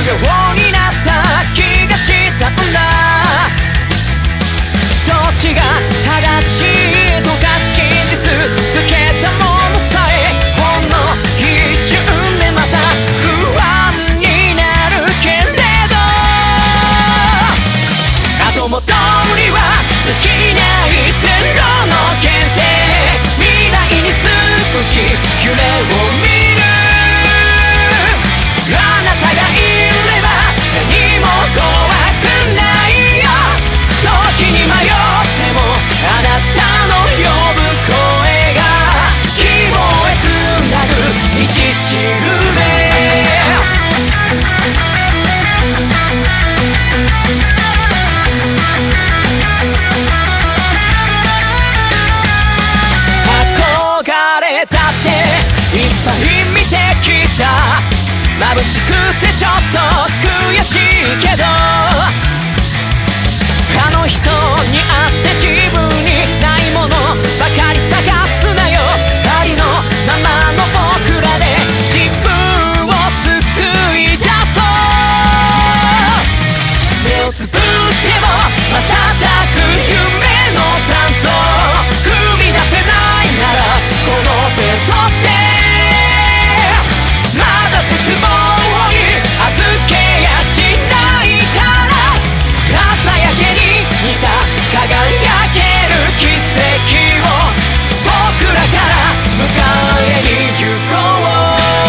業になった気がしたんだ。どっちが正しいとか真実つけたものさえほんの一瞬でまた不安になるけれど、後戻りはできないゼロの限定、未来に少し夢を見る。あなたがいれば何も怖くないよ。時に迷ってもあなたの呼ぶ声が希望へつなぐ道しるべ。憧れたっていっぱい見てきた。眩しくてちょっと悔しいけど、あの人に会って自分にないものばかり探すなよ。ありのままの僕らで自分を救い出そう。目をつぶっても瞬く夢の残像、踏み出せないならこの手取って、まだ絶望に預けやしないから、朝焼けに似た輝ける奇跡を僕らから迎えに行こう。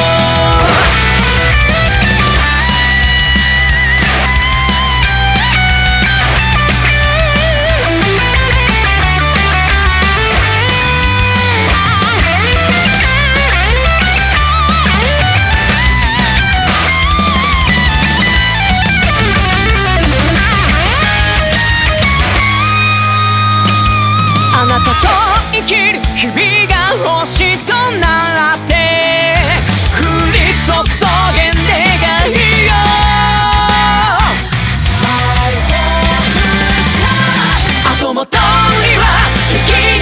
あなたと生きる日々が星となって降り注げ願いよ。後戻りはできない